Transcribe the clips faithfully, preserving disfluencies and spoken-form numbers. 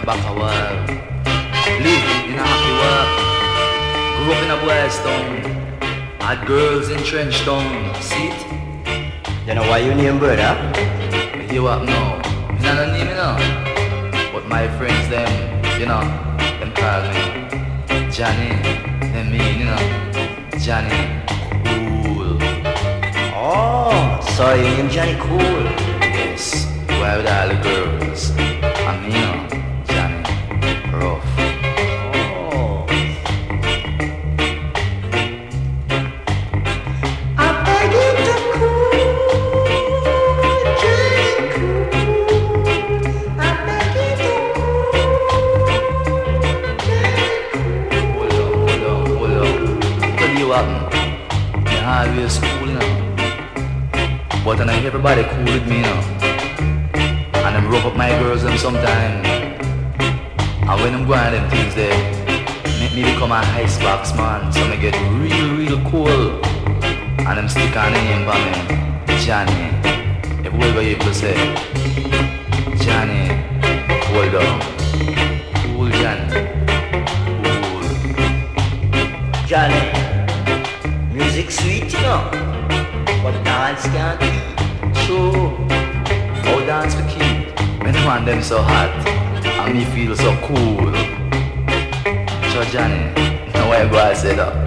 back a while. Live in a happy world. Grew up in a boys' town. Had girls in trench town. See it? You know why you name brother? You what now? Me not no name, you know. But my friends, them, you know, them call me Johnny. Them mean, you know, Johnny Cool. Oh, so you name Johnny Cool? Yes, why with all the girls? And me, you know, Johnny Rough. Oh. I beg you to cool, Johnny Cool. I beg you to cool, Johnny Hold on, hold on, hold on. Tell you what, me always cool, you know. But I know everybody cool with me, you know. And them rough up my girls them sometime. And when I'm going them things there, make me become an icebox man. So me get real, real cool. And them stick on the name for me, Johnny. If we go able to say, Johnny, hold on. Cool Johnny. Cool. Johnny, music sweet, you know, but dance can't keep. So, how dance for keep? When the man them so hot, and me feel so cool. So Johnny, now why go I say that?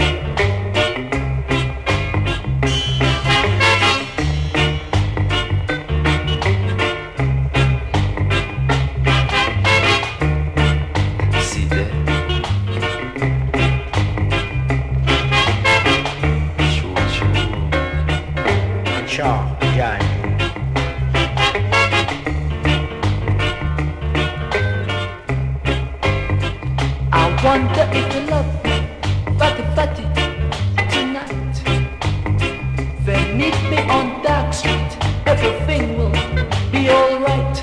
See there? Sure, sure. Sure, Johnny. I wonder if you love me, fatty fatty, tonight. Then meet me on Dark Street, everything will be alright.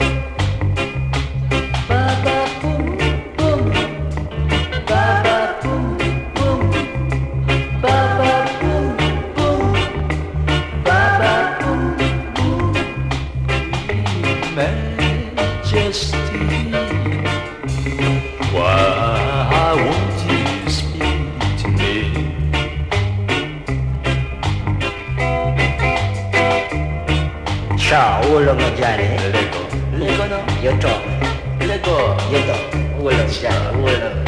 Ba-ba boom boom, ba-ba boom boom, ba-ba boom boom, ba-ba boom boom. Majesty. Why won't you speak to me? Sure, hold on, Johnny. Let go. Let go now. You talk. Let go. You talk. Hold on, Johnny. Hold on.